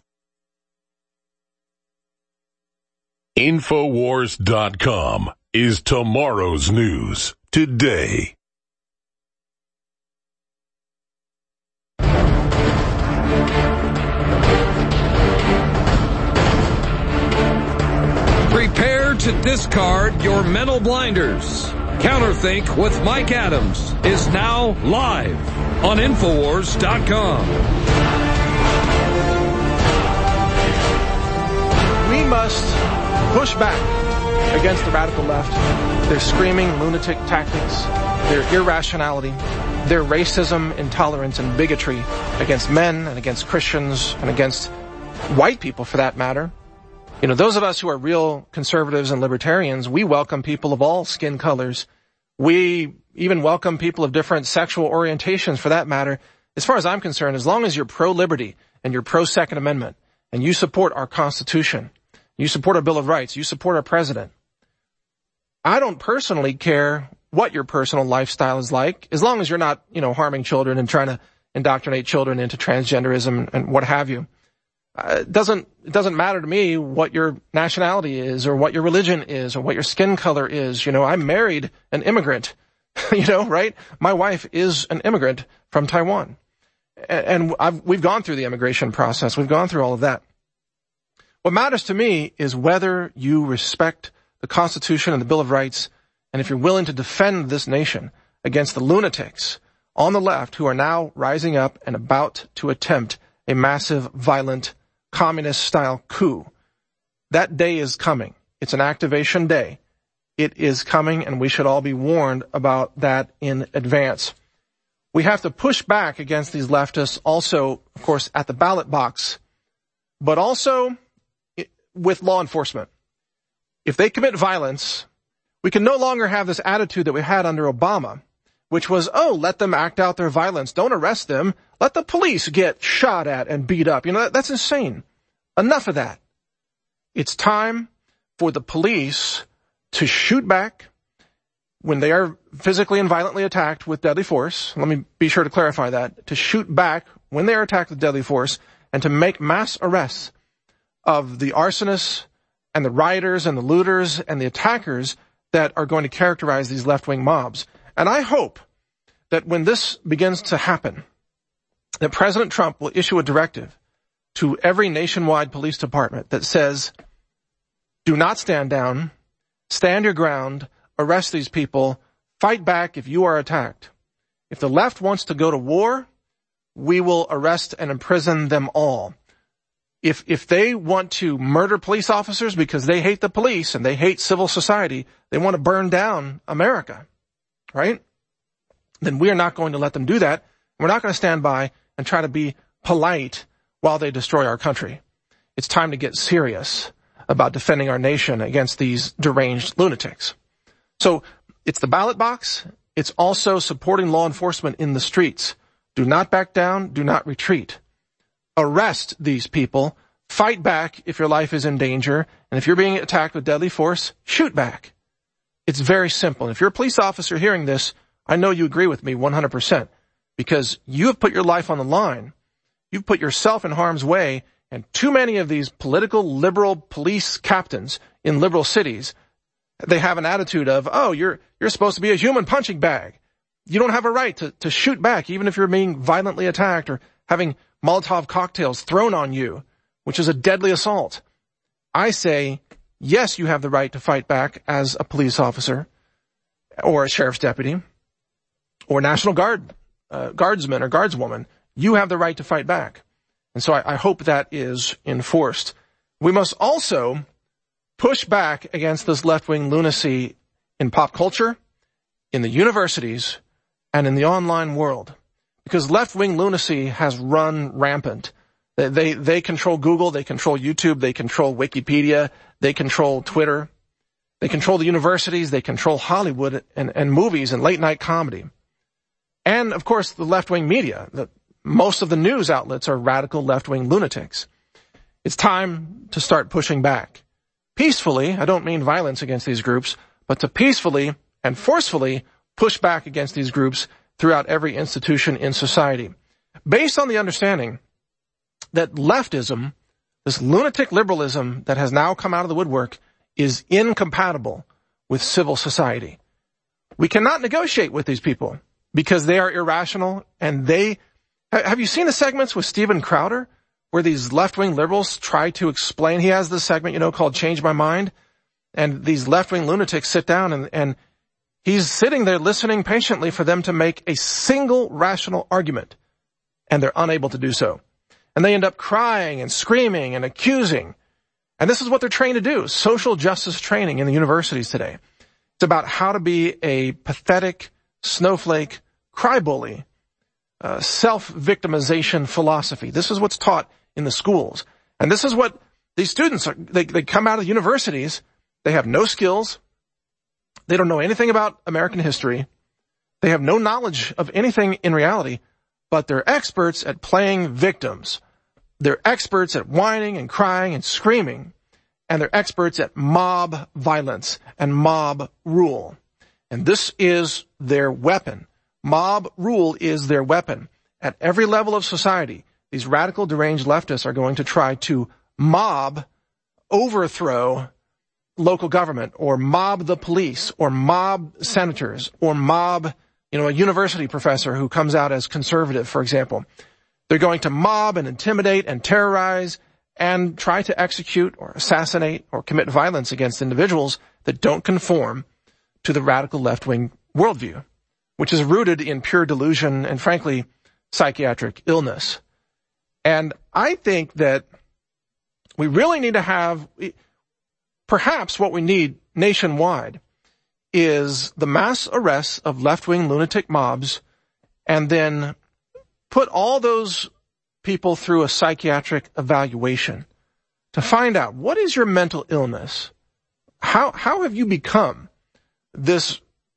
InfoWars.com is tomorrow's news today. Prepare to discard your mental blinders. Counterthink with Mike Adams is now live on InfoWars.com. We must push back against the radical left, their screaming lunatic tactics, their irrationality, their racism, intolerance, and bigotry against men and against Christians and against white people for that matter. You know, those of us who are real conservatives and libertarians, we welcome people of all skin colors. We even welcome people of different sexual orientations for that matter. As far as I'm concerned, as long as you're pro-liberty and you're pro-Second Amendment and you support our Constitution, you support our Bill of Rights, you support our president, I don't personally care what your personal lifestyle is like, as long as you're not, harming children and trying to indoctrinate children into transgenderism and what have you. It doesn't matter to me what your nationality is or what your religion is or what your skin color is. I married an immigrant, right? My wife is an immigrant from Taiwan. And we've gone through the immigration process. We've gone through all of that. What matters to me is whether you respect the Constitution and the Bill of Rights, and if you're willing to defend this nation against the lunatics on the left who are now rising up and about to attempt a massive, violent, communist-style coup. That day is coming. It's an activation day. It is coming, and we should all be warned about that in advance. We have to push back against these leftists also, of course, at the ballot box, but also with law enforcement. If they commit violence, we can no longer have this attitude that we had under Obama, which was, let them act out their violence. Don't arrest them. Let the police get shot at and beat up. That's insane. Enough of that. It's time for the police to shoot back when they are physically and violently attacked with deadly force. Let me be sure to clarify that. To shoot back when they are attacked with deadly force and to make mass arrests of the arsonists and the rioters and the looters and the attackers that are going to characterize these left-wing mobs. And I hope that when this begins to happen, that President Trump will issue a directive to every nationwide police department that says, do not stand down, stand your ground, arrest these people, fight back if you are attacked. If the left wants to go to war, we will arrest and imprison them all. If they want to murder police officers because they hate the police and they hate civil society, they want to burn down America, right? Then we are not going to let them do that. We're not going to stand by and try to be polite while they destroy our country. It's time to get serious about defending our nation against these deranged lunatics. So it's the ballot box. It's also supporting law enforcement in the streets. Do not back down. Do not retreat. Arrest these people. Fight back if your life is in danger. And if you're being attacked with deadly force, shoot back. It's very simple. And if you're a police officer hearing this, I know you agree with me 100%, because you have put your life on the line. You've put yourself in harm's way, and too many of these political liberal police captains in liberal cities, they have an attitude of, oh, you're supposed to be a human punching bag. You don't have a right to shoot back, even if you're being violently attacked or having Molotov cocktails thrown on you, which is a deadly assault. I say, yes, you have the right to fight back as a police officer or a sheriff's deputy or National Guard, guardsman or guardswoman. You have the right to fight back. And so I hope that is enforced. We must also push back against this left-wing lunacy in pop culture, in the universities, and in the online world. Because left-wing lunacy has run rampant. They control Google, they control YouTube, they control Wikipedia, they control Twitter, they control the universities, they control Hollywood and movies and late-night comedy. And, of course, the left-wing media. Most of the news outlets are radical left-wing lunatics. It's time to start pushing back. Peacefully, I don't mean violence against these groups, but to peacefully and forcefully push back against these groups throughout every institution in society. Based on the understanding that leftism, this lunatic liberalism that has now come out of the woodwork, is incompatible with civil society. We cannot negotiate with these people because they are irrational, and have you seen the segments with Steven Crowder where these left-wing liberals try to explain? He has this segment, called Change My Mind, and these left-wing lunatics sit down and he's sitting there listening patiently for them to make a single rational argument, and they're unable to do so. And they end up crying and screaming and accusing. And this is what they're trained to do, social justice training in the universities today. It's about how to be a pathetic, snowflake, cry-bully, self-victimization philosophy. This is what's taught in the schools. And this is what these students are. They come out of universities, they have no skills, they don't know anything about American history, they have no knowledge of anything in reality, but they're experts at playing victims. They're experts at whining and crying and screaming, and they're experts at mob violence and mob rule. And this is their weapon. Mob rule is their weapon. At every level of society, these radical deranged leftists are going to try to mob overthrow local government, or mob the police, or mob senators, or mob, a university professor who comes out as conservative, for example. They're going to mob and intimidate and terrorize and try to execute or assassinate or commit violence against individuals that don't conform to the radical left-wing worldview, which is rooted in pure delusion and, frankly, psychiatric illness. And I think that we really need to have, perhaps what we need nationwide is the mass arrests of left-wing lunatic mobs, and then put all those people through a psychiatric evaluation to find out, what is your mental illness? How have you become this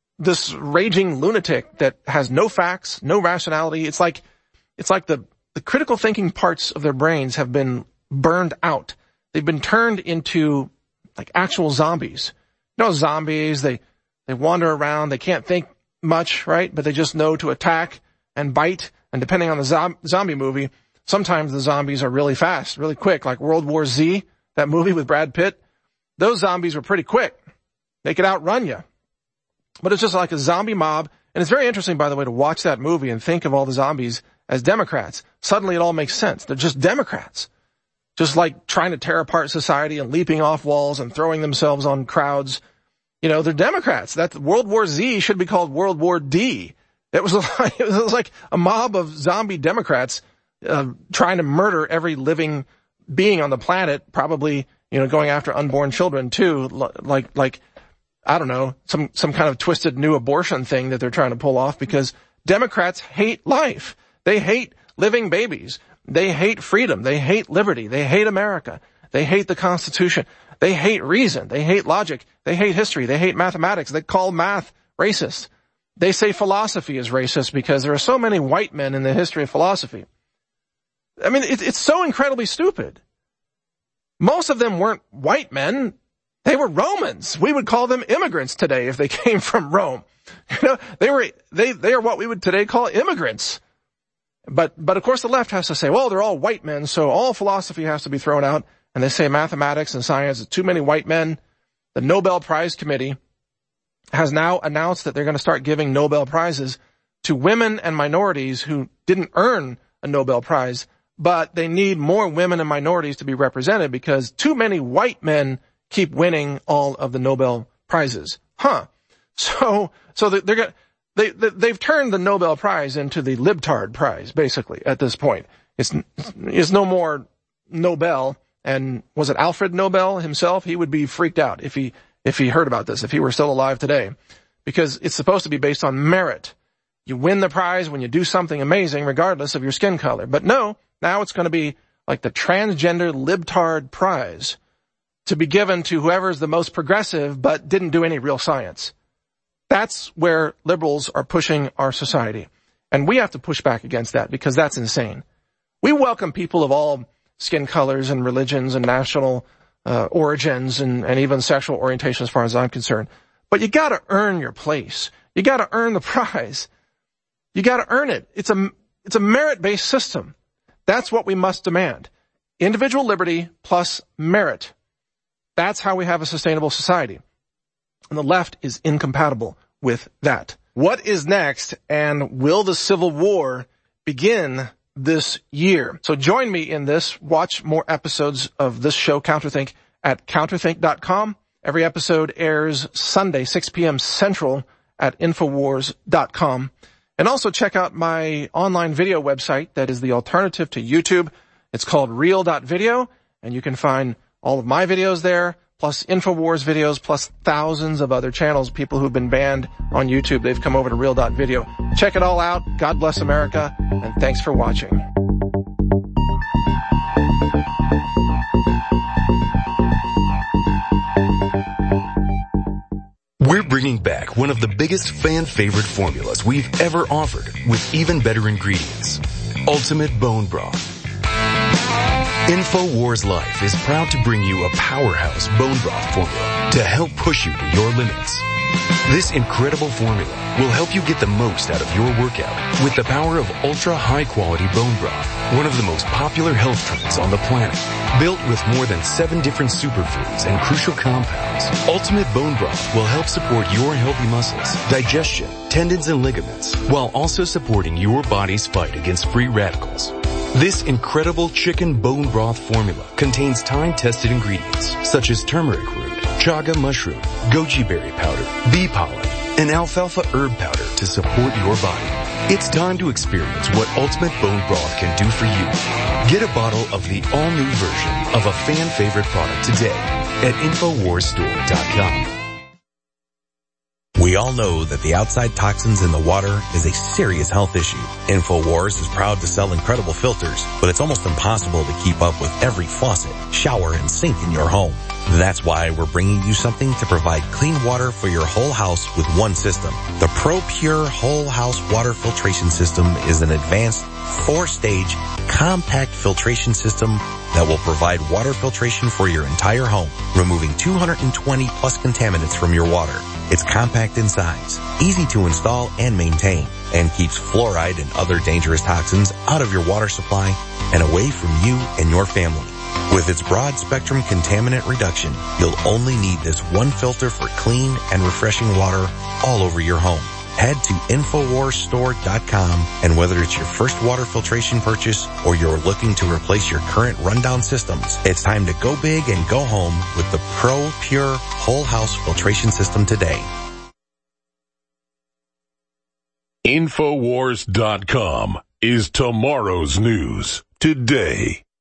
raging lunatic that has no facts, no rationality? It's like the critical thinking parts of their brains have been burned out. They've been turned into like actual zombies. Zombies, they wander around, they can't think much, right? But they just know to attack and bite. And depending on the zombie movie, sometimes the zombies are really fast, really quick, like World War Z, that movie with Brad Pitt. Those zombies were pretty quick. They could outrun you. But it's just like a zombie mob. And it's very interesting, by the way, to watch that movie and think of all the zombies as Democrats. Suddenly it all makes sense. They're just Democrats. Just like trying to tear apart society and leaping off walls and throwing themselves on crowds. They're Democrats. That World War Z should be called World War D. It was like a mob of zombie Democrats trying to murder every living being on the planet, probably, going after unborn children too, like I don't know, some kind of twisted new abortion thing that they're trying to pull off, because Democrats hate life. They hate living babies. They hate freedom. They hate liberty. They hate America. They hate the Constitution. They hate reason. They hate logic. They hate history. They hate mathematics. They call math racist. They say philosophy is racist because there are so many white men in the history of philosophy. I mean, it's so incredibly stupid. Most of them weren't white men. They were Romans. We would call them immigrants today if they came from Rome. They are what we would today call immigrants. But of course the left has to say, well, they're all white men, so all philosophy has to be thrown out. And they say mathematics and science, too many white men. The Nobel Prize Committee has now announced that they're going to start giving Nobel Prizes to women and minorities who didn't earn a Nobel Prize, but they need more women and minorities to be represented because too many white men keep winning all of the Nobel Prizes. So they've turned the Nobel Prize into the libtard prize, basically, at this point. It's no more Nobel. And was it Alfred Nobel himself? He would be freaked out if he heard about this, if he were still alive today, because it's supposed to be based on merit. You win the prize when you do something amazing, regardless of your skin color. But no, now it's going to be like the transgender libtard prize to be given to whoever's the most progressive but didn't do any real science. That's where liberals are pushing our society. And we have to push back against that because that's insane. We welcome people of all skin colors and religions and national origins and even sexual orientation as far as I'm concerned. But you gotta earn your place. You gotta earn the prize. You gotta earn it. It's a merit-based system. That's what we must demand. Individual liberty plus merit. That's how we have a sustainable society. And the left is incompatible with that. What is next, and will the Civil War begin this year? So join me in this. Watch more episodes of this show, Counterthink, at counterthink.com. Every episode airs Sunday, 6 p.m. Central at Infowars.com. And also check out my online video website that is the alternative to YouTube. It's called Real.video, and you can find all of my videos there, plus Infowars videos, plus thousands of other channels, people who've been banned on YouTube. They've come over to Real.video. Check it all out. God bless America, and thanks for watching. We're bringing back one of the biggest fan favorite formulas we've ever offered with even better ingredients. Ultimate Bone Broth. InfoWars Life is proud to bring you a powerhouse bone broth formula to help push you to your limits. This incredible formula will help you get the most out of your workout with the power of ultra high quality bone broth, one of the most popular health trends on the planet. Built with more than 7 different superfoods and crucial compounds, Ultimate Bone Broth will help support your healthy muscles, digestion, tendons, and ligaments, while also supporting your body's fight against free radicals. This incredible chicken bone broth formula contains time-tested ingredients such as turmeric root, chaga mushroom, goji berry powder, bee pollen, and alfalfa herb powder to support your body. It's time to experience what Ultimate Bone Broth can do for you. Get a bottle of the all-new version of a fan-favorite product today at InfoWarsStore.com. We all know that the outside toxins in the water is a serious health issue. InfoWars is proud to sell incredible filters, but it's almost impossible to keep up with every faucet, shower, and sink in your home. That's why we're bringing you something to provide clean water for your whole house with one system. The ProPure Whole House Water Filtration System is an advanced 4-stage compact filtration system that will provide water filtration for your entire home, removing 220 plus contaminants from your water. It's compact in size, easy to install and maintain, and keeps fluoride and other dangerous toxins out of your water supply and away from you and your family. With its broad spectrum contaminant reduction, you'll only need this one filter for clean and refreshing water all over your home. Head to InfoWarsStore.com, and whether it's your first water filtration purchase or you're looking to replace your current rundown systems, it's time to go big and go home with the ProPure Whole House Filtration System today. Infowars.com is tomorrow's news today.